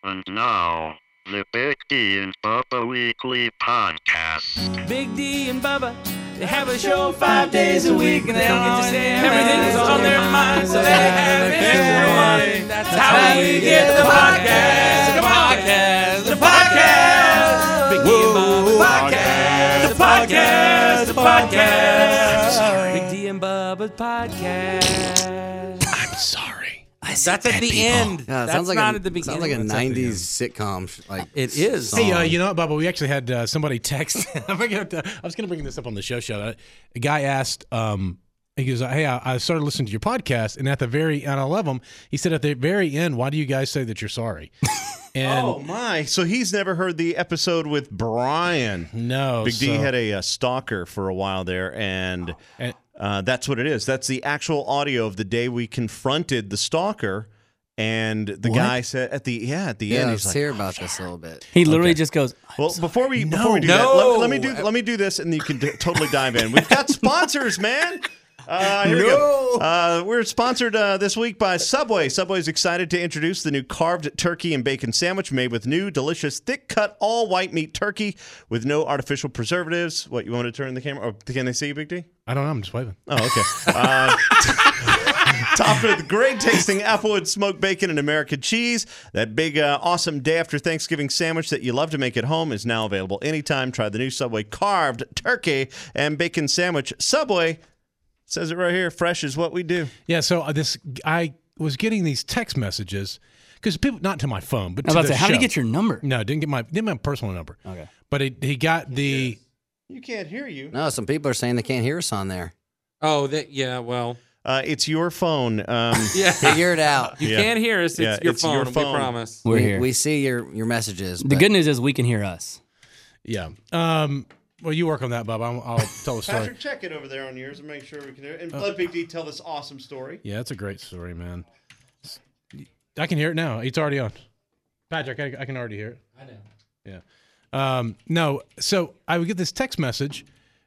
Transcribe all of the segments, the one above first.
And now, the Big D and Bubba Weekly Podcast. Big D and Bubba, they have a show 5 days a week, and they don't get to say everything's on their mind, so they have everyone. That's how we get the podcast, the podcast, the podcast. Big D and Bubba podcast, the podcast, the podcast. Big D and Bubba's podcast. I'm sorry. That's at the end. Yeah, That's sounds like not a, at the beginning. Sounds like a That's at the end. 90s sitcom. Like It is. song. Hey, you know what, Bubba? We actually had somebody text. I was going to bring this up on the show. A guy asked, he goes, hey, I started listening to your podcast, and and I love him. He said at the very end, why do you guys say that you're sorry? And Oh my! So he's never heard the episode with Brian. no. Big D so- had a stalker for a while there, and and- that's what it is. That's the actual audio of the day we confronted the stalker, and the guy said at the end, Yeah, he's let's like, hear about this a little bit. He literally just goes, "Well, before we do No. that, let me do this, and you can totally dive in. We've got sponsors, man." Here we go. We're sponsored this week by Subway. Subway's excited to introduce the new carved turkey and bacon sandwich made with new, delicious, thick-cut, all-white meat turkey with no artificial preservatives. What, you want to turn the camera? Oh, can they see you, Big D? I don't know. I'm just waving. Oh, okay. Topped with great-tasting applewood smoked bacon and American cheese. That big, awesome day-after-Thanksgiving sandwich that you love to make at home is now available anytime. Try the new Subway carved turkey and bacon sandwich. Subway says it right here. Fresh is what we do. Yeah, so I was getting these text messages because people, not to my phone, but I was to about to the say, how did show. he get your number? No, didn't get my personal number. Okay. But he got the. You can't hear you. No, some people are saying they can't hear us on there. Oh, yeah, well. It's your phone. Yeah. Figure it out. You Yeah. can't hear us. It's, Yeah, your, it's phone, your we phone. promise. We're here. We see your messages. The but good news is we can hear us. Yeah. Well, you work on that, Bob. I'll tell the story. Patrick, check it over there on yours and make sure we can hear it. And let Big D tell this awesome story. Yeah, it's a great story, man. I can hear it now. It's already on. Patrick, I can already hear it. I know. Yeah. No, so I would get this text message,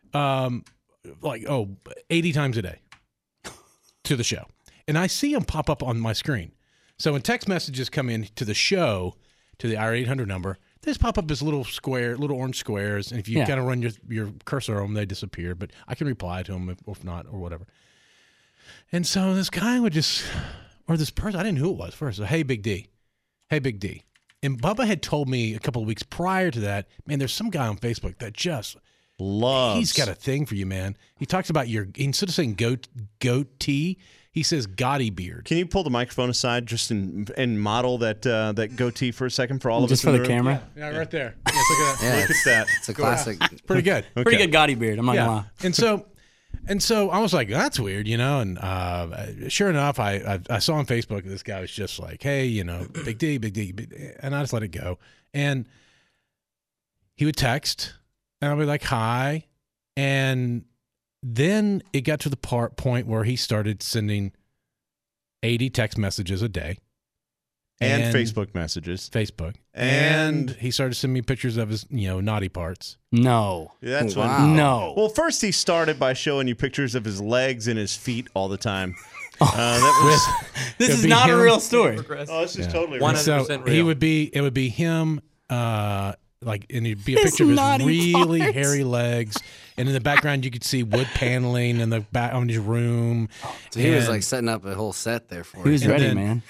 80 times a day to the show. And I see them pop up on my screen. So when text messages come in to the show, to the IR800 number, they just pop up as little orange squares. And if you kind of run your cursor on them, they disappear. But I can reply to them if not, or whatever. And so this guy would just, or this person, I didn't know who it was first. So, hey, Big D. Hey, Big D. And Bubba had told me a couple of weeks prior to that, man, there's some guy on Facebook that just Loves. he's got a thing for you, man. He talks about instead of saying goatee, he says Gotti beard. Can you pull the microphone aside just and model that goatee for a second for all of Just us for in the room? camera. Yeah, right there. Yes, look at that. yeah, Look at that. It's a classic. Pretty good. Pretty good Gotti beard. I'm not gonna lie. And so I was like, that's weird, and sure enough, I saw on Facebook this guy was just like, hey, Big D, Big D, and I just let it go. And he would text, and I'd be like, hi. And then it got to the point where he started sending 80 text messages a day. And Facebook messages. Facebook. And- he started sending me pictures of his, naughty parts. No. That's Wow. what. No. Well, first he started by showing you pictures of his legs and his feet all the time. That was. This It'd is be not a him. real story. Oh, this is totally. One- right. 100% So real. it would be him, and it'd be a His picture of his naughty really parts. hairy legs, and in the background you could see wood paneling in the back on his room. So he was And- like setting up a whole set there for He was you. ready, then- man.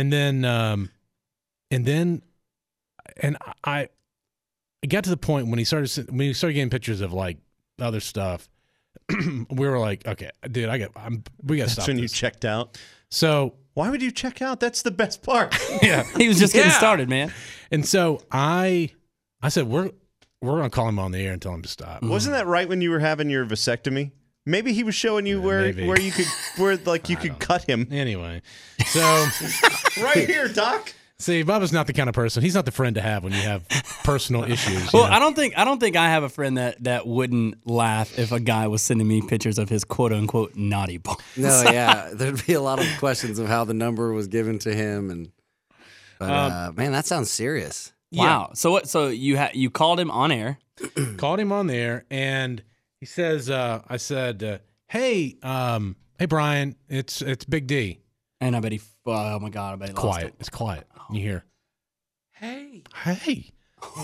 and I got to the point when he started getting pictures of like other stuff. We were like, okay, dude, we got to stop That's when you this. checked out. So Why would you check out? That's the best part. yeah, He was just getting Yeah. started, man. and so I said we're gonna call him on the air and tell him to stop. Wasn't that right when you were having your vasectomy? Maybe he was showing you maybe. where you could cut him. Anyway, so Right here, Doc. see, Bubba's not the kind of person. He's not the friend to have when you have personal issues. Well, I don't think I have a friend that wouldn't laugh if a guy was sending me pictures of his quote unquote naughty balls. No, yeah, there'd be a lot of questions of how the number was given to him, but man, that sounds serious. Wow. So what? So you called him on air. Called him on there, and he says, "I said, hey, Brian, it's Big D." And I bet he. Oh my god! I bet he lost Quiet. it. It's quiet. You hear, Hey.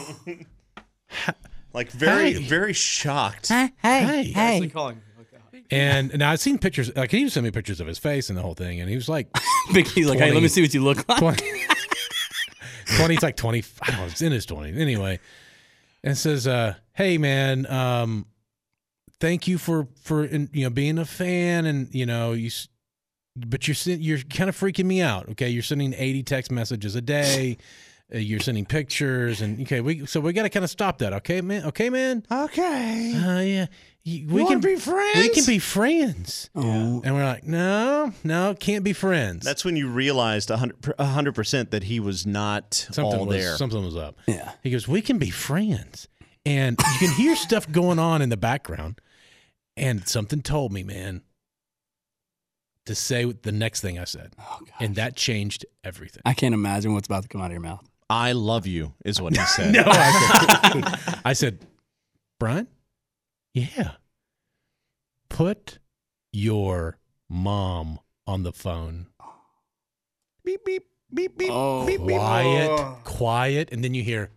Like very, Hey. very shocked. Hey. Hey. Calling. And now I've seen pictures. Like he sent me pictures of his face and the whole thing, and he was like He's like, hey, let me see what you look like. 20. 20. He's like 20. I don't know. It's in his 20s anyway. And it says, "Hey man, thank you for being a fan, and but you're kind of freaking me out. Okay, you're sending 80 text messages a day." You're sending pictures, and we got to kind of stop that, okay, man? Okay, man. Okay. Yeah. We can be friends. We can be friends. Oh. And we're like, no, can't be friends. That's when you realized 100% that he was not all there. Something was up. Yeah. He goes, we can be friends, and you can hear stuff going on in the background, and something told me, man, to say the next thing I said, and that changed everything. I can't imagine what's about to come out of your mouth. I love you, is what he said. No, I said, Brian, yeah, put your mom on the phone. Beep, beep, beep, beep, Oh. beep, beep. Quiet, and then you hear,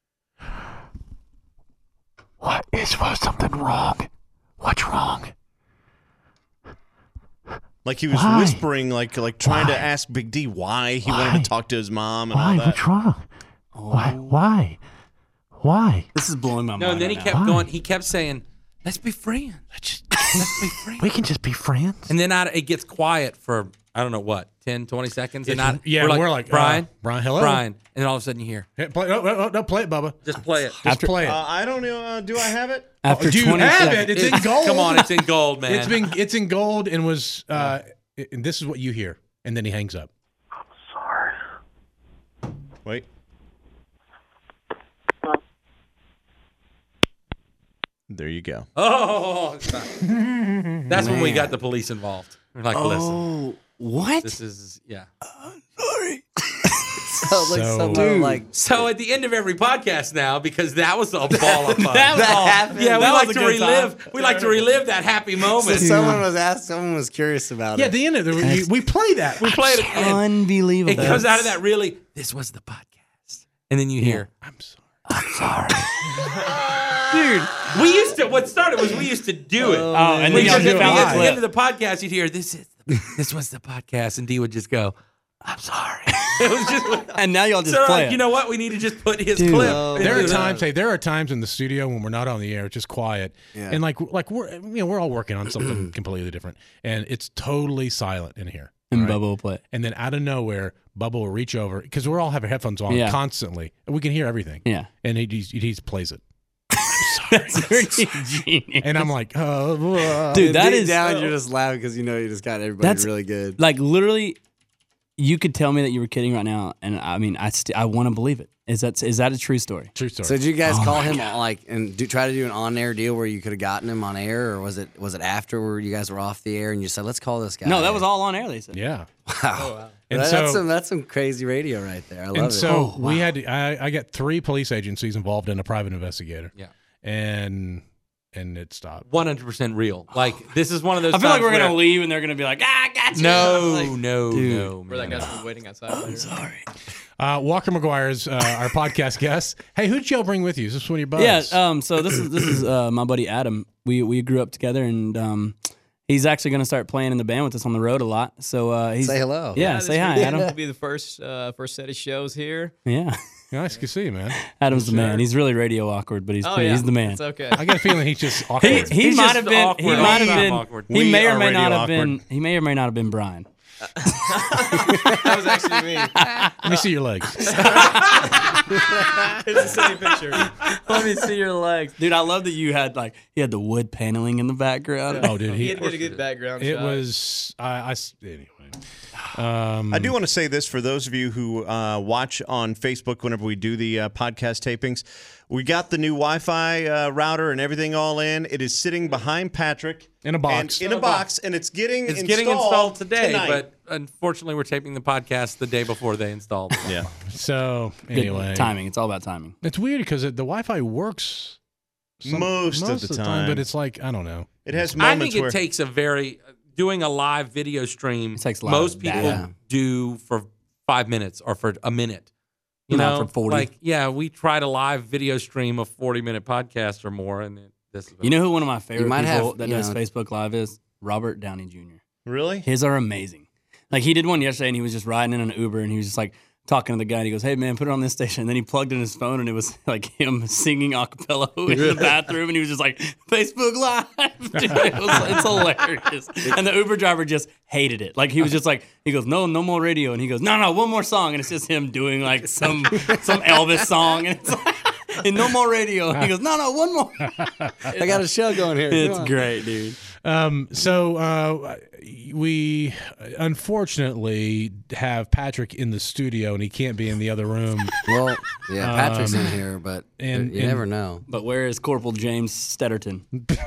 what is something wrong? What's wrong? Like he was whispering, like trying to ask Big D why he wanted to talk to his mom and all that. What's wrong? Why? This is blowing my mind. No, and then he right kept now. going. He kept saying, "Let's be friends. Let's be friends." We can just be friends. And then it gets quiet for I don't know what 10, 20 seconds, and we're like Brian, Brian, hello, Brian, and then all of a sudden you hear, Hey, play, no, play it, Bubba. just play it. Just play it. I don't know. Do I have it? After Do you 20 have seconds. it? It's in gold. Come on, it's in gold, man. It's in gold and was and this is what you hear, and then he hangs up. Wait. There you go. Oh, stop. That's when we got the police involved. We're like, listen, Oh, what? this is Sounds like So- someone like So at the end of every podcast now, because that was a ball of fun. That was all. happened. Yeah, we That like was to a good relive. time. We like to relive that happy moment. So someone was curious about Yeah, it. at the end of we play that. We played it. And Unbelievable. it comes out of that really. This was the podcast, and then you hear, I'm sorry. dude. We used to. What started was we used to do it. Oh, and then Because y'all at just found the the end clip. of the podcast, you'd hear this was the podcast, and D would just go, "I'm sorry." It was just. And now y'all just So play like, it. you know what? We need to just put his Dude. clip. There are into times. Hey, there are times in the studio when we're not on the air, it's just quiet, Yeah. and like we're all working on something completely different, and it's totally silent in here. and right? Bubba will play it. And then out of nowhere, Bubba will reach over because we're all having headphones on Yeah. constantly, and we can hear everything. Yeah. And he plays it, That's pretty genius. and I'm like, Dude, that Deep is down, you're just laughing because you know you just got everybody That's- really good. like literally. You could tell me that you were kidding right now, and I mean, I want to believe it. Is that a true story? true story. So did you guys Oh call my him and try to do an on-air deal where you could have gotten him on air, or was it after where you guys were off the air and you said, let's call this guy? No, that was all on air. They said. yeah. Wow. And That's some crazy radio right there. I love And it. so we had I got 3 police agencies involved in a private investigator. Yeah. And it stopped. 100% real. Like this is one of those. I feel like times we're gonna where- leave, and they're gonna be like, "Ah, I got you." No, Like, no, dude. no. Where that man. guy's been waiting outside. later. Sorry. Walker McGuire is our podcast guest. Hey, who'd y'all bring with you? Is this one of your buddies? Yeah. So this is my buddy Adam. We grew up together, and he's actually gonna start playing in the band with us on the road a lot. So he's Say hello. Yeah, this say hi, weekend Adam. will be the first set of shows here. Yeah. Nice to see you, man. Adam's the man. He's really radio awkward, but he's Oh pretty, yeah, he's the man. It's okay. I got a feeling he's just awkward. He He's might just have been. awkward. He might He's have been. awkward. He We may or are may not radio have been. awkward. He may or may not have been Brian. That was actually me. Let me see your legs. It's the same picture. Let me see your legs, dude. I love that you had the wood paneling in the background. Oh, dude, He had to get a good background It shot. was anyway. I do want to say this for those of you who watch on Facebook whenever we do the podcast tapings. We got the new Wi-Fi router and everything all in. It is sitting behind Patrick In a box. and in a box, and it's getting It's getting installed today, tonight. but unfortunately, we're taping the podcast the day before they installed. it. Yeah. So Good anyway, timing. It's all about timing. It's weird because the Wi-Fi works Most of the time. but it's like I don't know. It has I moments think it where takes doing a live video stream. It takes a lot most of people data. do for 5 minutes or for a minute. You Not know, for 40. like, yeah, we tried a live video stream of 40-minute podcast or more, and this is You know who one of my favorite might people have, that you does know- Facebook Live is? Robert Downey Jr. Really? His are amazing. Like he did one yesterday, and he was just riding in an Uber, and he was just like talking to the guy, and he goes, "Hey man, put it on this station." And then he plugged in his phone, and it was like him singing a cappella in the bathroom, and he was just like, "Facebook Live." Dude, it's hilarious. And the Uber driver just hated it. Like he was just like, he goes, "No more radio," and he goes, "No, one more song," and it's just him doing like some Elvis song, and it's like, and no more radio. And he goes, "No, one more." I got a show going here. It's Come on. great, dude. So we unfortunately have Patrick in the studio, and he can't be in the other room. Well, yeah, Patrick's in here, but and- you and- never know. But where is Corporal James Stedderton?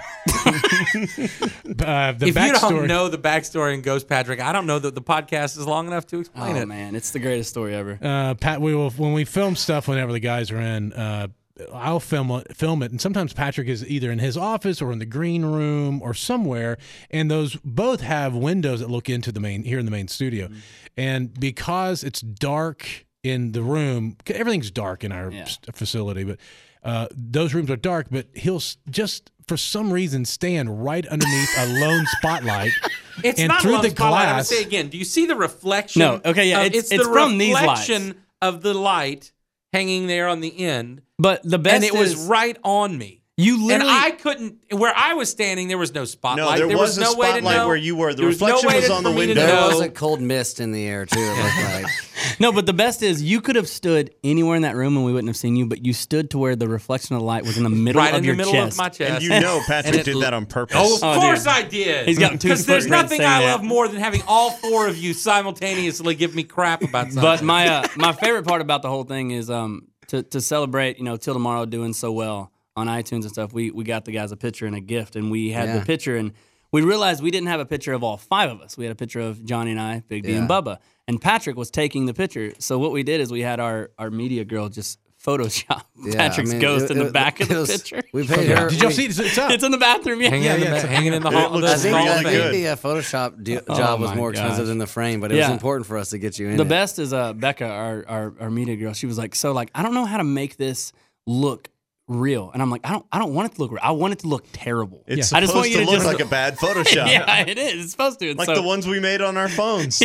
The if you backstory. don't know the backstory in Ghost Patrick, I don't know that the podcast is long enough to explain Oh it. man, it's the greatest story ever. Pat, when we film stuff, whenever the guys are in, I'll film it, and sometimes Patrick is either in his office or in the green room or somewhere, and those both have windows that look into the main studio, and because it's dark in the room, everything's dark in our facility, but those rooms are dark. But he'll just for some reason stand right underneath a lone spotlight. It's and not through lone the spotlight. I'm gonna glass. say again. Do you see the reflection? No, okay, yeah, it's the from these lights. reflection of the light hanging there on the end, But the best and it was is right on me. you And literally. I couldn't. Where I was standing, there was no spotlight. No, there was a no way to spotlight know. where you were. The There was no reflection way was to- on the for me to window. There know. was a cold mist in the air too. It looked like. No, but the best is you could have stood anywhere in that room and we wouldn't have seen you, but you stood to where the reflection of the light was in the middle right of in your the middle chest. of my chest. And you know Patrick And it did that on purpose. Oh, of Oh, course dude. I did. He's got two Because there's footprints nothing saying I that. love more than having all four of you simultaneously give me crap about something. But my favorite part about the whole thing is to celebrate, Till Tomorrow doing so well on iTunes and stuff. We got the guys a picture and a gift, and we had the picture, and we realized we didn't have a picture of all five of us. We had a picture of Johnny and I, Big D, and Bubba, and Patrick was taking the picture. So what we did is we had our media girl just Photoshop Patrick's ghost in the back of the picture. We paid her. Did y'all see it? It's up. It's in the bathroom. Yeah, hanging in the hall. looks I the think, really I think good. the Photoshop job was my more expensive gosh. than the frame, but it was important for us to get you in. The it. best is Becca, our media girl. She was like, I don't know how to make this look real, and I'm like, I don't want it to look real. I want it to look terrible. It's I just want supposed you to to look just like a bad Photoshop. yeah, it is. It's supposed to. And Like so, the ones we made on our phones.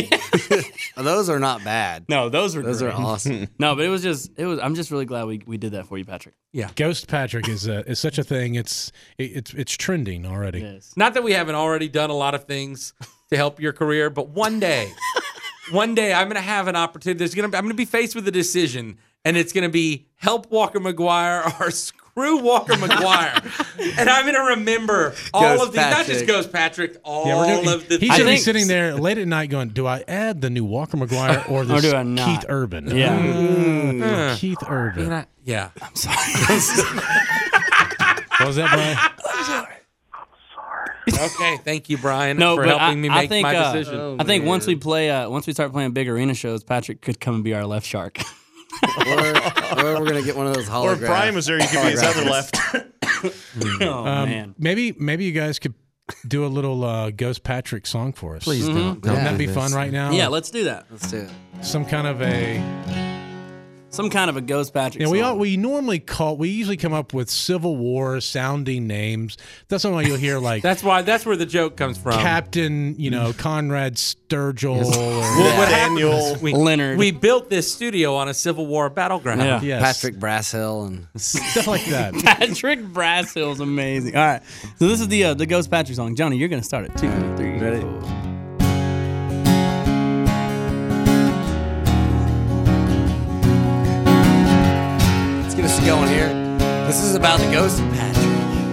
Those are not bad. no, those were Those great. are awesome. No, but it was. I'm just really glad we did that for you, Patrick. Ghost Patrick is such a thing. It's trending already. Yes. Not that we haven't already done a lot of things to help your career, but one day I'm going to have an opportunity. I'm going to be faced with a decision, and it's going to be help Walker McGuire or screw Walker McGuire. And I'm going to remember all Ghost of these, not just Patrick. Ghost Patrick, all Yeah, we're gonna, of the he's going to be things. sitting there late at night going, do I add the new Walker McGuire or Or this do I not? Keith Urban? Yeah. Keith Urban. Yeah. I'm sorry. What was that, Brian? Okay. Thank you, Brian, No, for but helping me make think, my decision. I think once we start playing big arena shows, Patrick could come and be our left shark. or we're gonna get one of those Or holographs. if Brian was there, you could be his other left. Oh man. Maybe you guys could do a little Ghost Patrick song for us. Please don't. Wouldn't that be do fun this. right now? Yeah, let's do that. Let's do it. Some kind of a. Some kind of a Ghost Patrick. You know, song. we usually come up with Civil War sounding names. That's why you'll hear like That's where the joke comes from. Captain, Conrad Sturgill. Well, what Daniel. happened is Leonard. we built this studio on a Civil War battleground. Yeah. Yes. Patrick Brasshill and Stuff like that. Patrick Brasshill's amazing. All right, so this is the Ghost Patrick song. Johnny, you're gonna start it. 2, 3, ready? 4. let's get us going here. This is about the ghost of Patrick.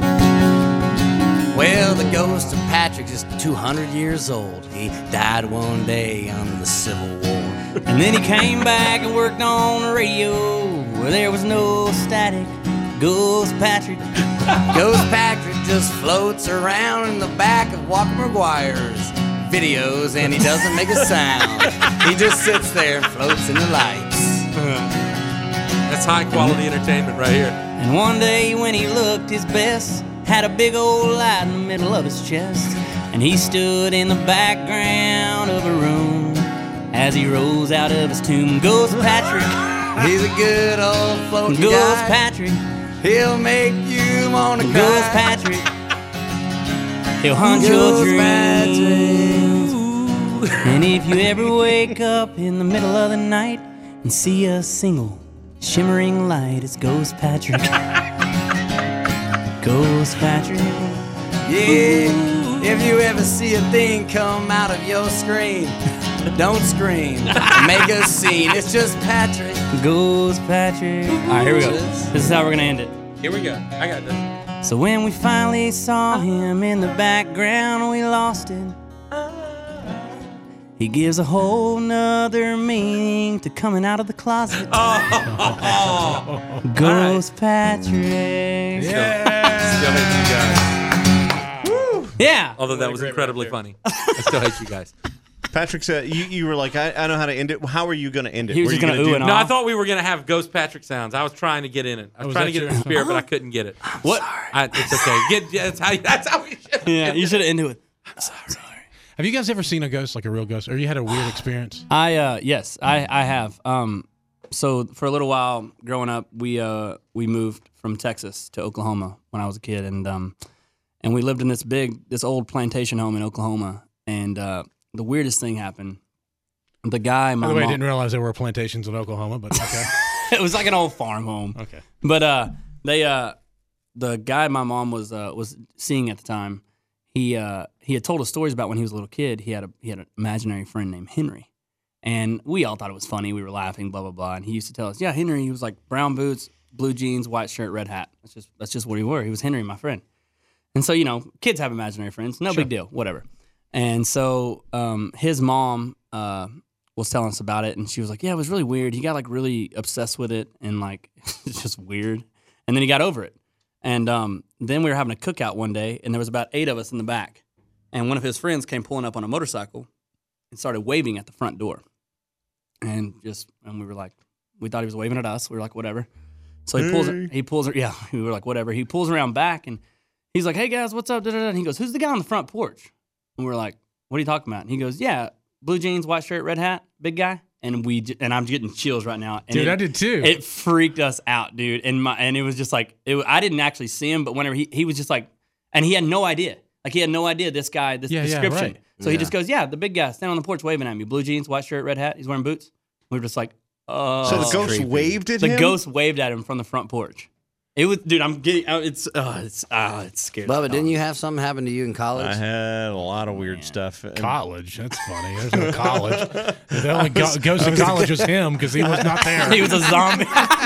Well, the ghost of Patrick is 200 years old. He died one day under the Civil War. And then he came back and worked on the radio where there was no static. Ghost Patrick. Ghost Patrick just floats around in the back of Walker McGuire's videos and he doesn't make a sound. He just sits there and floats in the lights. That's high quality entertainment right here. And one day when he looked his best, had a big old light in the middle of his chest. And he stood in the background of a room as he rose out of his tomb. Ghost Patrick, He's a good old floating Ghost guy. Patrick. He'll make you wanna cry. Ghost Patrick. He'll haunt your Ghost dreams. And if you ever wake up in the middle of the night and see a single shimmering light, it's Ghost Patrick. Ghost Patrick. Yeah, if you ever see a thing come out of your screen, don't scream, make a scene. It's just Patrick. Ghost Patrick. All right, here we go. This is how we're gonna end it. Here we go. I got this. So when we finally saw him in the background, we lost it. He gives a whole nother meaning to coming out of the closet. Ghost Patrick. Still hate you guys. Yeah. Although that was incredibly funny. I still hate you guys. Patrick said you were like, I know how to end it. How are you going to end it? He was Were just you gonna do- ooh and No, I ah. thought we were going to have Ghost Patrick sounds. I was trying to get in it. I was was trying to that get in the your- spirit, but I couldn't get it. What? It's okay. That's how we should. Yeah, you should have ended with. Have you guys ever seen a ghost, like a real ghost, or you had a weird experience? Yes, I have. So for a little while growing up, we moved from Texas to Oklahoma when I was a kid, and we lived in this old plantation home in Oklahoma, and the weirdest thing happened. The guy, my By the way, I mom, didn't realize there were plantations in Oklahoma, but okay. it was like an old farm home. Okay. But the guy my mom was seeing at the time, he had told us stories about when he was a little kid. He had an imaginary friend named Henry, and we all thought it was funny. We were laughing, blah blah blah. And he used to tell us, yeah, Henry. He was like brown boots, blue jeans, white shirt, red hat. That's just what he wore. He was Henry, my friend. And so kids have imaginary friends. No big deal, whatever. And so his mom was telling us about it, and she was like, yeah, it was really weird. He got like really obsessed with it, and like it's just weird. And then he got over it. And then we were having a cookout one day, and there was about 8 of us in the back. And one of his friends came pulling up on a motorcycle and started waving at the front door. And we were like, we thought he was waving at us. We were like, whatever. So he pulls, yeah, we were like, whatever. He pulls around back, and he's like, hey guys, what's up? And he goes, who's the guy on the front porch? And we're like, what are you talking about? And he goes, yeah, blue jeans, white shirt, red hat, big guy. And I'm getting chills right now. And Dude, I did too. It freaked us out, dude. And it was just like, I didn't actually see him, but whenever he was just like, and he had no idea. Like he had no idea this guy, this description. right. So he just goes, yeah, the big guy standing on the porch waving at me. Blue jeans, white shirt, red hat. He's wearing boots. We were just like, oh. So the ghost waved at him? The ghost waved at him from the front porch. It was, dude. I'm getting. It's scary. Bubba, didn't you have something happen to you in college? I had a lot of weird stuff. And College. That's funny. There's no college. The only ghost in college was him because he was not there. He was a zombie.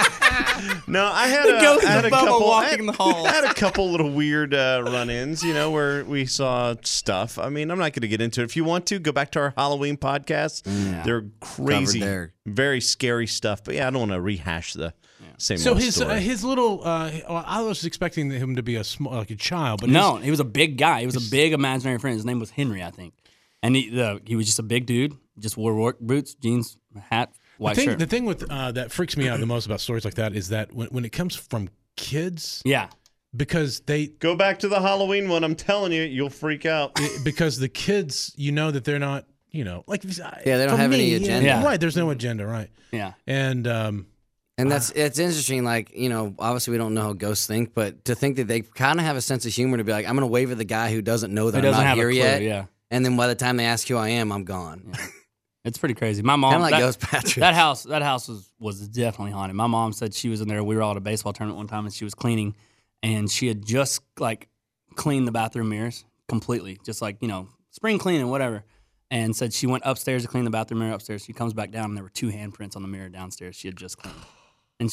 No, I had The ghost I had of a Bubba couple. walking in the halls. I had a couple little weird run-ins, where we saw stuff. I mean, I'm not going to get into it. If you want to, go back to our Halloween podcast. They're crazy, there. very scary stuff. But yeah, I don't want to rehash the same. So old his story. his little. I was expecting him to be like a child, but No, he was a big guy. He was a big imaginary friend. His name was Henry, I think. And he was just a big dude. Just wore work boots, jeans, hat, white shirt. The thing with that freaks me out the most about stories like that is that when it comes from kids, Yeah. because they Go back to the Halloween one. I'm telling you, you'll freak out. because the kids, that they're not, like Yeah, they don't have any agenda. Yeah. Right, there's no agenda, right? Yeah. And And it's interesting, like, obviously we don't know how ghosts think, but to think that they kind of have a sense of humor to be like, I'm going to wave at the guy who doesn't know that Who I'm doesn't not have a here clue, yet. yeah. And then by the time they ask who I am, I'm gone. It's pretty crazy. My mom, Kind of like Ghost Patrick. that house was definitely haunted. My mom said she was in there. We were all at a baseball tournament one time, and she was cleaning, and she had just like cleaned the bathroom mirrors completely, just like spring cleaning, whatever. And said she went upstairs to clean the bathroom mirror upstairs. She comes back down, and there were 2 handprints on the mirror downstairs. She had just cleaned. And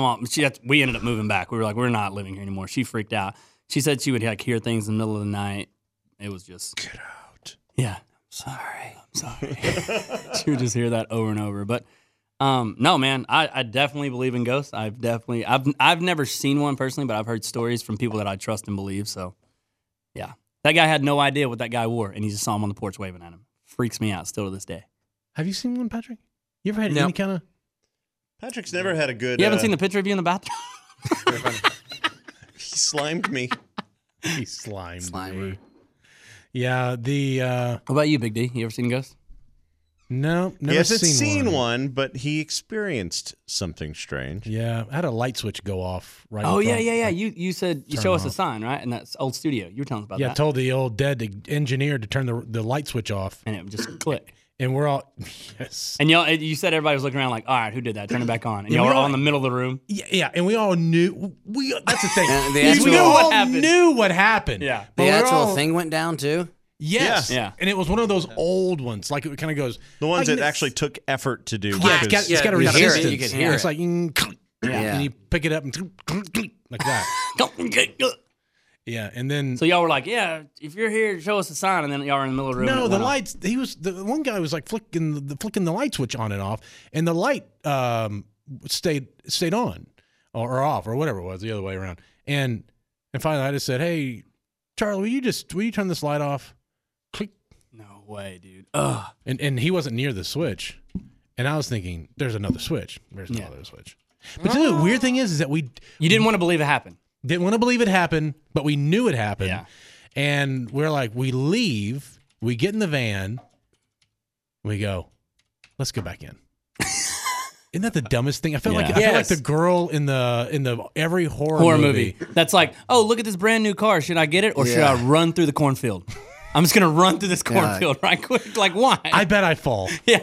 we ended up moving back. We were like, we're not living here anymore. She freaked out. She said she would like hear things in the middle of the night. It was just get out. Yeah. I'm sorry. She would just hear that over and over. But no, man, I definitely believe in ghosts. I've never seen one personally, but I've heard stories from people that I trust and believe. So yeah. That guy had no idea what that guy wore, and he just saw him on the porch waving at him. Freaks me out still to this day. have you seen one, Patrick? You ever had No. any kind of? Patrick's never had a good. You haven't seen the picture of you in the bathroom? He slimed me. He slimed Slimer. me. Yeah, What about you, Big D? You ever seen ghosts? No, never He hasn't seen seen one, but he experienced something strange. Yeah, I had a light switch go off right. Oh in yeah, front. yeah, yeah. You said you Turn show us a off. sign, right? In that old studio. You were telling us about Yeah, I that. told the old dead engineer to turn the light switch off, And it would just click. and we're all yes. And y'all, you said everybody was looking around like, all right, who did that? Turn it back on. And Yeah, y'all we were all all- in the middle of the room. Yeah, and we all knew that's the thing. And the we actual- all what happened. knew what happened. Yeah. But The we're actual all- thing went down too. Yes. Yeah. And it was one of those old ones, like it kind of goes The ones like that actually took effort to do. Yeah, because- it's got a you hear it, resistance. you can hear It's it. like and you pick it up and like that. Yeah, and then So y'all were like, yeah, if you're here, show us a sign. And then y'all were in the middle of the room. and no, it the went off. lights. He was the one guy was like flicking the light switch on and off, and the light stayed on or off or whatever it was, the other way around. And finally, I just said, "Hey, Charlie, will you turn this light off?" Click, No way, dude. Ugh. and he wasn't near the switch, and I was thinking, "There's another switch. There's no Yeah. other switch." But the weird thing is that we You didn't want to believe it happened. didn't want to believe it happened, but we knew it happened. Yeah. And we're like, we leave, we get in the van, we go, let's go back in. Isn't that the dumbest thing? I feel like Yes. the girl in the every Horror movie. That's like, oh, look at this brand new car. Should I get it or should I Yeah. run through the cornfield? I'm just gonna run through this Yeah. cornfield right quick. Like, why? I bet I fall. yeah,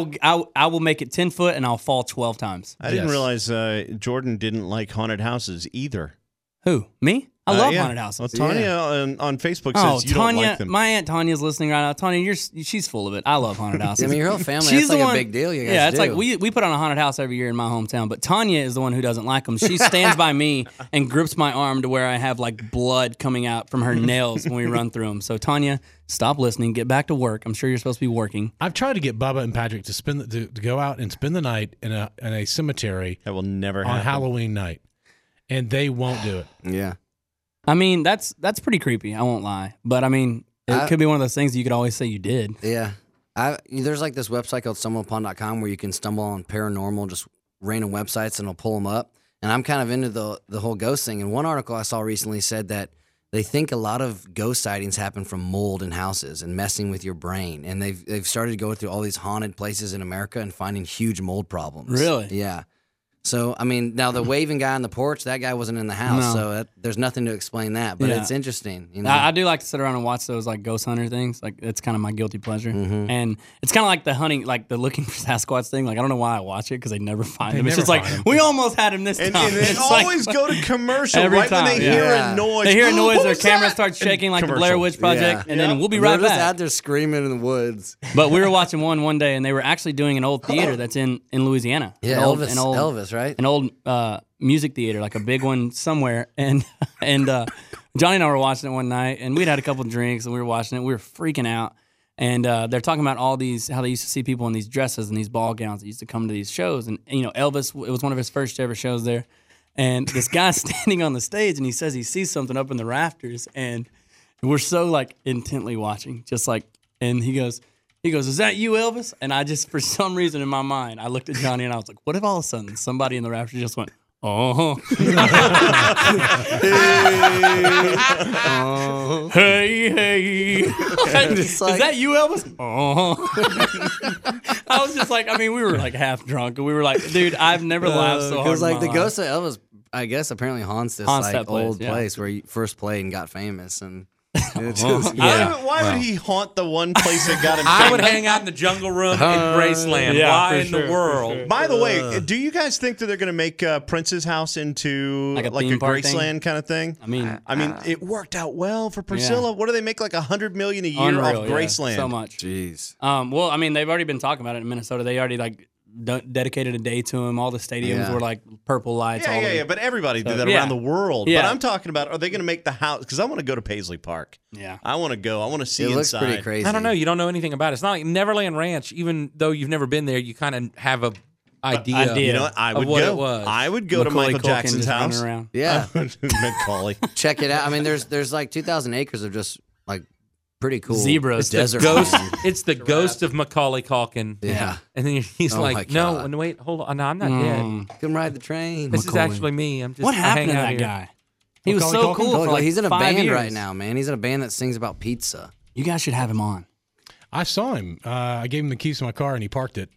I will make it 10 foot and I'll fall 12 times. I didn't Yes. realize Jordan didn't like haunted houses either. Who? Me? I love Yeah. haunted houses. Well, Tanya on Facebook Oh, says you Tanya, don't like them. my aunt Tanya's listening right now. Tanya, she's full of it. I love haunted houses. I mean, your whole family. She's That's the like one, a big deal. You guys yeah, it's do. like we put on a haunted house every year in my hometown, but Tanya is the one who doesn't like them. She stands by me and grips my arm to where I have like blood coming out from her nails when we run through them. So Tanya, stop listening. Get back to work. I'm sure you're supposed to be working. I've tried to get Bubba and Patrick to go out and spend the night in a cemetery That will never on happen. Halloween night, and they won't do it. Yeah. I mean, that's pretty creepy. I won't lie, but I mean, it could be one of those things that you could always say you did. Yeah. There's like this website called stumbleupon.com where you can stumble on paranormal, just random websites, and it'll pull them up. And I'm kind of into the whole ghost thing. And one article I saw recently said that they think a lot of ghost sightings happen from mold in houses and messing with your brain. And they've started to go through all these haunted places in America and finding huge mold problems. Really? Yeah. So, I mean, now the waving guy on the porch, that guy wasn't in the house. No. So there's nothing to explain that. But Yeah. it's interesting. You know? I do like to sit around and watch those like ghost hunter things. Like it's kind of my guilty pleasure, and it's kind of like the hunting, like the looking for Sasquatch thing. Like I don't know why I watch it because they never find him. It's never just like find him. we almost had him this And, time. and they It's like- always go to commercial Every right when time, they yeah. hear Yeah. a noise. they hear a noise, What their was camera that? starts shaking And like the commercial. Blair Witch Project, Yeah. and then Yeah. we'll be They're right just back. out there screaming in the woods. But we were watching one day, and they were actually doing an old theater that's in Louisiana. Yeah, An old- Elvis, an old- Elvis, right? an old music theater, like a big one somewhere. And Johnny and I were watching it one night, and we'd had a couple drinks, and we were watching it. We were freaking out. And they're talking about all these, how they used to see people in these dresses and these ball gowns that used to come to these shows. And you know, Elvis, it was one of his first ever shows there. And this guy's standing on the stage, and he says he sees something up in the rafters, and we're so like intently watching, just like, and he goes, "Is that you, Elvis?" And I just, for some reason in my mind, I looked at Johnny and I was like, "What if all of a sudden somebody in the rafters just went, oh, hey, is like- that you, Elvis?" Oh, I was just like, I mean, we were like half drunk, and we were like, dude, I've never laughed so hard. Because in like my the life. ghost of Elvis, I guess apparently haunts this Haunts like that place, old yeah. place where he first played and got famous, and it's Uh-huh. just, Why would he haunt the one place that got him? I would famous? hang out in the jungle room in Graceland. yeah, Why for in sure, the for world? sure. By the way, do you guys think that they're going to make Prince's house into Like a like a theme park thing? Graceland kind of thing? I mean, it worked out well for Priscilla. What do they make like $100 million a year unreal, off yeah, Graceland? so much. jeez. Well, I mean, they've already been talking about it in Minnesota. They already like dedicated a day to him. All the stadiums Yeah. were like purple lights. all Yeah. But everybody did that yeah. around the world. Yeah. But I'm talking about, are they going to make the house? Because I want to go to Paisley Park. Yeah. I want to go. I want to see It looks inside. pretty crazy. I don't know. You don't know anything about it. It's not like Neverland Ranch. Even though you've never been there, you kind of have a idea. You know what? I Of would what go. it was. I would go to Macaulay Michael Culkin Jackson's just running house. around. Yeah, Macaulay. check it out. I mean, there's like 2,000 acres of just like pretty cool Zebras. desert Ghost. land. It's the ghost of Macaulay Culkin. Yeah. And then he's Oh my like, no, God. and wait, hold on. No, I'm not dead. Come ride the train. This is actually me. I'm just What I happened hang to out that here. guy? He was Macaulay so Culkin? cool for like He's in a 5 band years. right now, man. He's in a band that sings about pizza. You guys should have him on. I saw him. I gave him the keys to my car, and he parked it.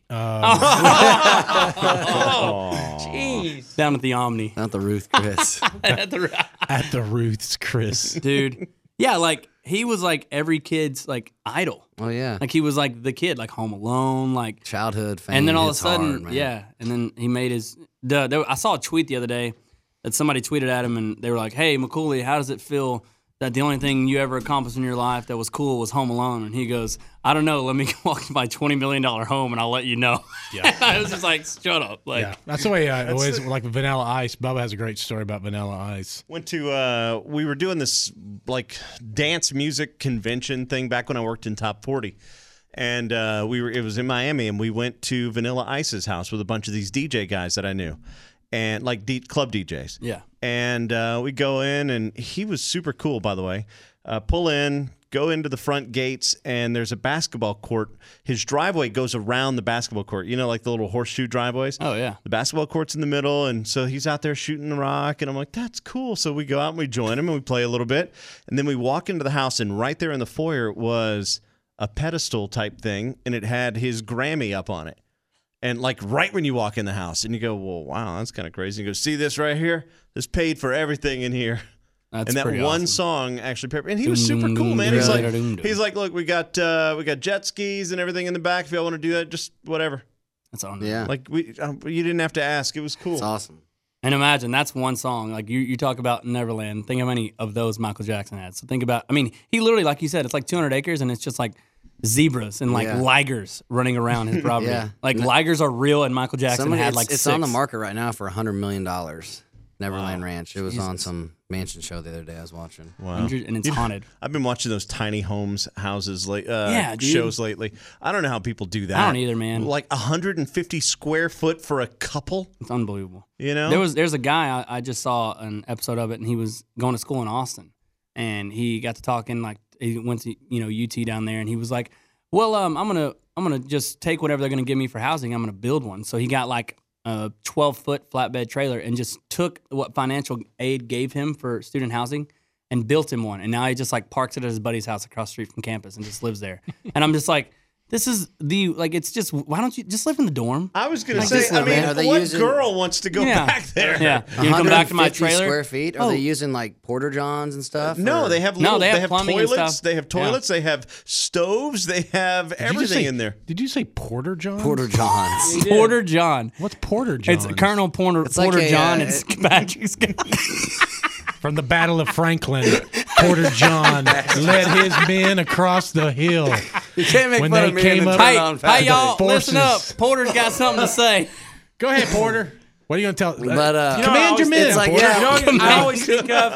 Jeez. Down at the Omni. Not the Ruth Chris. At the- At the Ruth's, Chris. Dude. Yeah, like he was like every kid's like idol. Oh yeah. Like he was like the kid, like Home Alone, like Childhood fan. and then all of a hits sudden, hard, man. yeah, and then he made his. I saw a tweet the other day that somebody tweeted at him, and they were like, "Hey, McCooley, how does it feel that the only thing you ever accomplished in your life that was cool was Home Alone?" And he goes, "I don't know. Let me walk to my $20 million home, and I'll let you know." Yeah. I was just like, "Shut up!" Like, Yeah, that's the way it always like Vanilla Ice. Bubba has a great story about Vanilla Ice. Went to we were doing this like dance music convention thing back when I worked in Top 40. And it was in Miami, and we went to Vanilla Ice's house with a bunch of these DJ guys that I knew, and like club DJs. yeah. And we go in, and he was super cool, by the way. Pull in, go into the front gates, and there's a basketball court. His driveway goes around the basketball court. You know, like the little horseshoe driveways? Oh yeah. The basketball court's in the middle, and so he's out there shooting the rock, and I'm like, that's cool. So we go out and we join him, and we play a little bit. And then we walk into the house, and right there in the foyer was a pedestal type thing, and it had his Grammy up on it. And like right when you walk in the house, and you go, well, wow, that's kind of crazy. You go, see this right here? This paid for everything in here. That's And that pretty one awesome. song actually paid. And he was super cool, man. He's like, look, we got jet skis and everything in the back. If y'all want to do that, just whatever. That's on. Yeah. Like you didn't have to ask. It was cool. It's awesome. And imagine that's one song. Like you talk about Neverland. Think how many of those Michael Jackson had. So think about. I mean, he literally, like you said, it's like 200 acres, and it's just like zebras and like Yeah. ligers running around his property. Yeah. Like ligers are real, and Michael Jackson Somebody, had like it's 6. on the market right now for $100 million. Neverland Ranch. It was on some mansion show the other day I was watching. Wow. 100 and it's haunted. I've been watching those tiny homes, houses, Yeah, dude. shows lately. I don't know how people do that. I don't either, man. Like 150 square foot for a couple. It's unbelievable. You know, There's a guy I just saw an episode of it, and he was going to school in Austin, and he got to talking like he went to UT down there, and he was like, well, I'm gonna just take whatever they're gonna give me for housing. I'm gonna build one. So he got like a 12-foot flatbed trailer and just took what financial aid gave him for student housing and built him one. And now he just like parks it at his buddy's house across the street from campus and just lives there. And I'm just like, this is it's just, why don't you just live in the dorm? I was going to Like say, this, I mean, man, are they what using- girl wants to go Yeah. back there? Yeah. You wanna come back to my 150 trailer? square feet? Are Oh. they using like porter johns and stuff? No, or- they have No, little, they have plumbing and toilets. stuff. They have toilets. They have stoves. They have Did you just everything say- in there. Did you say Porter John? porter johns. Porter John. What's Porter John? It's Colonel Porter, It's like Porter a, John. uh, It's Patrick's guy. From the Battle of Franklin, Porter John led his men across the hill. You can't make When fun they of me came and then up- turn Hey, on hey, Patrick. y'all, Forces. listen up. Porter's got something to say. Go ahead, Porter. What are you going to tell? But You know, command your men, it's like, Porter. yeah. You know what I always think of?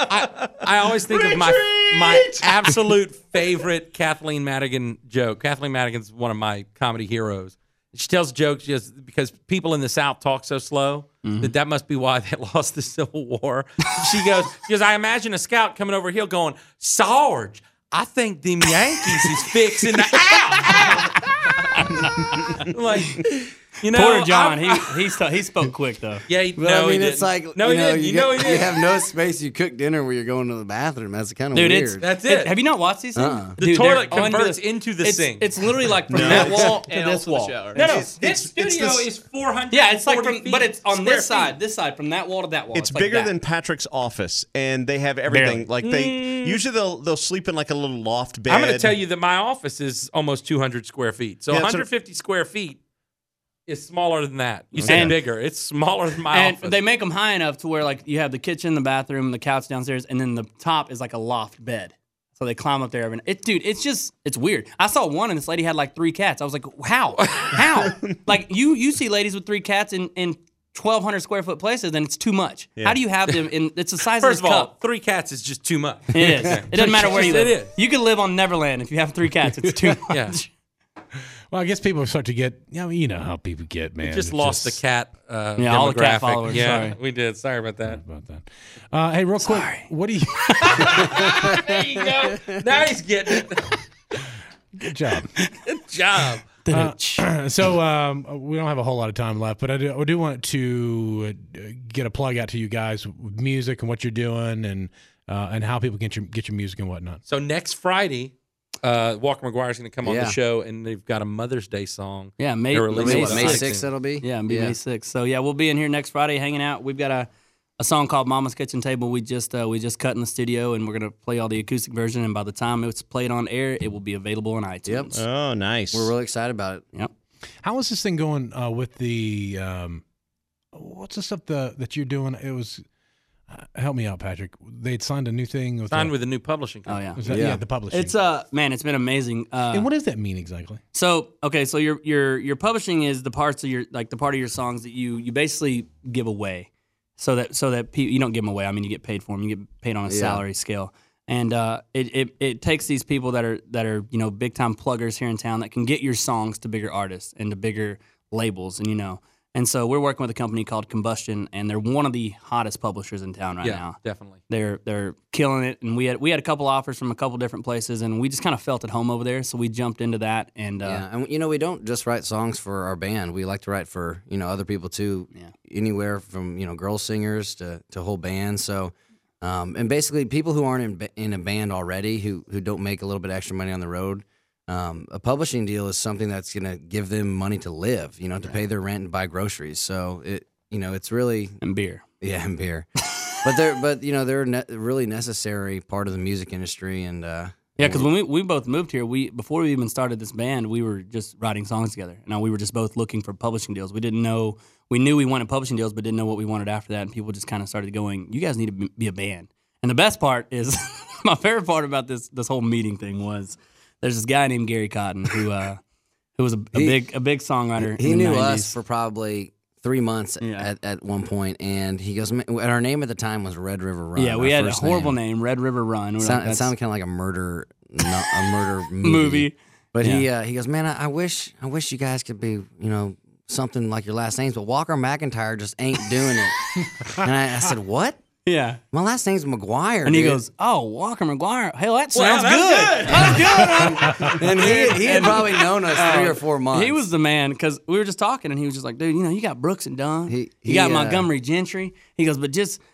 I always think of my absolute favorite Kathleen Madigan joke. Kathleen Madigan's one of my comedy heroes. She tells jokes just because people in the South talk so slow that must be why they lost the Civil War. She goes, I imagine a scout coming over here going, Sarge, I think them Yankees is fixing the out. Like, you know, Porter John, he spoke quick though. Yeah, But I mean, he it's didn't. like no, he didn't. you, You know, he you didn't. have no space. You cook dinner where you're going to the bathroom. That's kind of Dude, weird. That's it. Have you not watched these things? The Dude, toilet they're converts under- into the it's, sink. It's literally like from that wall to And this also the wall. shower. No, It's- this it's studio this- is 400. Yeah, it's like from, but it's on square this side, feet. this side, from that wall to that wall. It's like bigger that. than Patrick's office, and they have everything. Barely. Like they usually they'll sleep in like a little loft bed. I'm going to tell you that my office is almost 200 square feet. So Yeah, that's what- 150 square feet is smaller than that. You said And- bigger. It's smaller than my And office. they make them high enough to where like you have the kitchen, the bathroom, the couch downstairs, and then the top is like a loft bed. So they climb up there every night. Dude, it's weird. I saw one and this lady had like 3 cats. I was like, how? Like you see ladies with 3 cats in 1,200 square foot places, and it's too much. Yeah. How do you have them in? It's the size First of of this all, cup. 3 cats is just too much. It is. It doesn't matter where you It live. is. You can live on Neverland if you have 3 cats. It's too much. Yeah. Well, I guess people start to get, you know how people get, man. Just It's lost the cat. Yeah, all the cat demographic. followers, Yeah, sorry. we did. Sorry about that. About that. Hey, real quick, what do you? There you go. Now he's getting it. Good job. Good job. So we don't have a whole lot of time left, but I do want to get a plug out to you guys with music and what you're doing and how people get your music and whatnot. So next Friday, Walker McGuire's going to come on Yeah. the show, and they've got a Mother's Day song. Yeah, May They're releasing May it on May 6th. 6th that'll be? Yeah, it'll be May 6th. So yeah, we'll be in here next Friday hanging out. We've got a song called Mama's Kitchen Table. We just cut in the studio, and we're gonna play all the acoustic version. And by the time it's played on air, it will be available on iTunes. Yep. Oh, nice. We're really excited about it. Yep. How is this thing going with the what's the stuff that you're doing? It was help me out, Patrick. They'd signed a new thing with Signed with a new publishing Oh company. yeah. was that, Yeah. the publishing. It's man, it's been amazing. and what does that mean exactly? So okay, so your publishing is the parts of your the part of your songs that you basically give away, so that you don't give them away. I mean, you get paid for them. You get paid on a salary scale, and it takes these people that are big time pluggers here in town that can get your songs to bigger artists and to bigger labels, and And so we're working with a company called Combustion, and they're one of the hottest publishers in town right now. Definitely. They're killing it, and we had a couple offers from a couple different places, and we just kind of felt at home over there, so we jumped into that. And and we don't just write songs for our band. We like to write for other people too. Yeah. Anywhere from girl singers to whole bands. So, and basically people who aren't in a band already who don't make a little bit extra money on the road. A publishing deal is something that's going to give them money to live, to pay their rent and buy groceries. So it's really and beer. Yeah, and beer. But they're really necessary part of the music industry. And yeah, because when we both moved here, before we even started this band, we were just writing songs together. Now we were just both looking for publishing deals. We knew we wanted publishing deals, but didn't know what we wanted after that. And people just kind of started going, "You guys need to be a band." And the best part is, my favorite part about this whole meeting thing was, there's this guy named Gary Cotton who was a big songwriter. He in the knew 90s. us for probably 3 months at one point, and he goes, "Man," our name at the time was Red River Run. Yeah, we our had a first horrible name, Red River Run. It sounded kind of like a murder movie. Movie. But he goes, "Man, I wish you guys could be something like your last names, but Walker McIntyre just ain't doing it." And I said, "What? Yeah. My last name's McGuire." And he dude." goes, "Oh, Walker McGuire. Hey, that sounds good. That's good." And he had probably known us 3 or 4 months. He was the man, because we were just talking, and he was just like, "Dude, you got Brooks and Dunn. He You got Montgomery Gentry." He goes, "But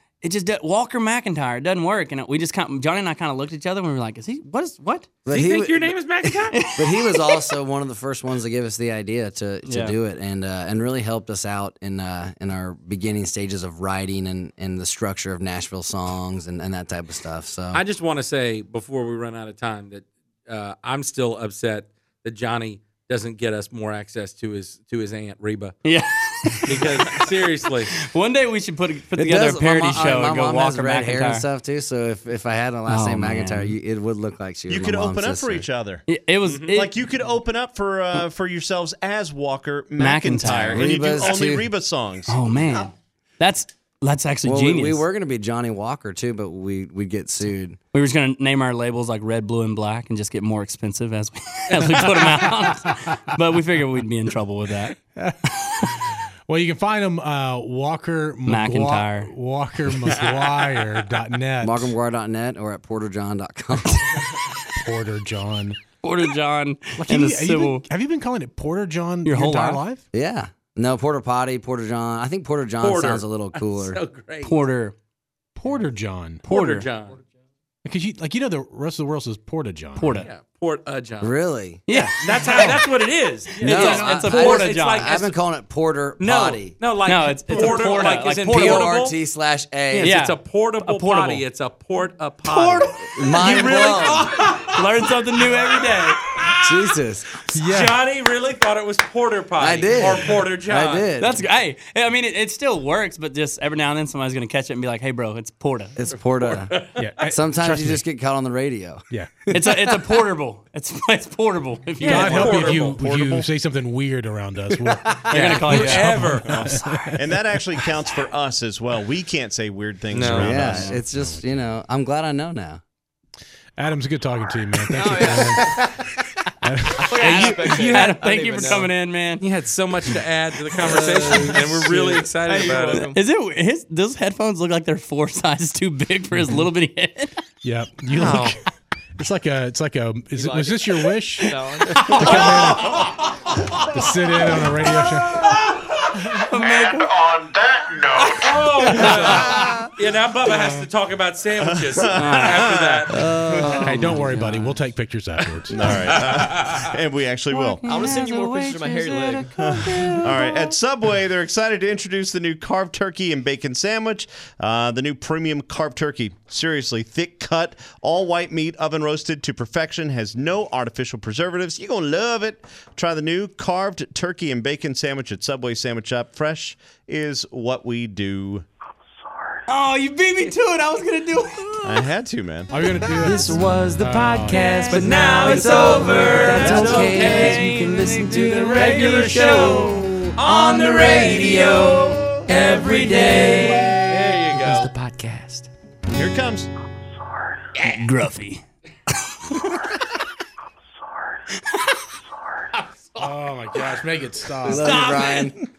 Walker McIntyre, it doesn't work." And we just Johnny and I kind of looked at each other, and we were like, what? But Do you he think wa- your name is McIntyre? But he was also one of the first ones to give us the idea to Yeah. do it, and really helped us out in our beginning stages of writing and the structure of Nashville songs and that type of stuff. So I just want to say before we run out of time that I'm still upset that Johnny doesn't get us more access to his aunt Reba. Yeah. Because seriously, One day we should put It together does- a parody my show and go mom has Walker red hair and McIntyre. stuff too. So if I had a last Oh, name man. McIntyre, it would look like she was You my could mom's open up sister. for each other. It was Like you could open up for yourselves as Walker McIntyre. McIntyre, and you do Reba's only too. Reba songs. Oh man, that's actually Well, genius. we were going to be Johnny Walker too, but we'd get sued. We were just gonna name our labels like Red, Blue, and Black, and just get more expensive as we put them out. But we figured we'd be in trouble with that. Well, you can find them Walker McIntyre. WalkerMcGuire.net. MarkhamGuire.net or at porterjohn.com. Porter John. Porter John Like, and the have you civil. have you been calling it Porter John Your whole entire life? life? Yeah. No, Porter Potty, Porter John. I think Porter John Porter. sounds a little cooler. so great. Porter. Porter John. Porter John. Because the rest of the world says Porta John. Porta. Yeah, Port John. Really? Yeah. That's what it is. No, it's a I- Porta it's John. like I've been calling it Porter no, Potty. no, like No, it's a porter, porta, like like is in portable. portable. P-O-R-T/A. Yes, Yeah. it's a portable A portable. potty. It's a potty. Mind blown. Learn something new every day. Jesus. Yeah. Johnny really thought it was porter potty. I did. Or Porter John. I did. That's hey. I mean, it still works, but just every now and then somebody's gonna catch it and be like, "Hey, bro, it's Porta. It's Porta. Yeah. Sometimes Trust you me. just get caught on the radio. Yeah. It's a portable. It's portable. If you God want. help you if you, Portable. say something weird around us. We'll, They're gonna call you out. Ever. And that actually counts for us as well. We can't say weird things No. around Yeah, us. it's just, I'm glad I know now. Adam's good talking to you, man. Thanks for coming. Thank you for coming in, man. He had so much to add to the conversation, and we're really excited about it. Is it those headphones look like they're 4 sizes too big for his little bitty head? Yeah. You look. Is this your wish? To sit in on a radio show? And on that note, Yeah, now Bubba has to talk about sandwiches after that. Hey, don't worry, buddy. We'll take pictures afterwards. All right. And we actually will. I'm gonna send you more pictures of my hairy leg. All right. At Subway, they're excited to introduce the new carved turkey and bacon sandwich. The new premium carved turkey. Seriously, thick cut, all white meat, oven roasted to perfection, has no artificial preservatives. You're going to love it. Try the new carved turkey and bacon sandwich at Subway Sandwich Shop. Fresh is what we do. Oh, you beat me to it. I was going to do it. I had to, man. Are you going to do it? This was the podcast, but now it's over. That's okay. You can listen to the regular show on the radio every day. There you go. It's the podcast. Here it comes. Gruffy. Oh, my gosh. Make it stop. Love you, Brian.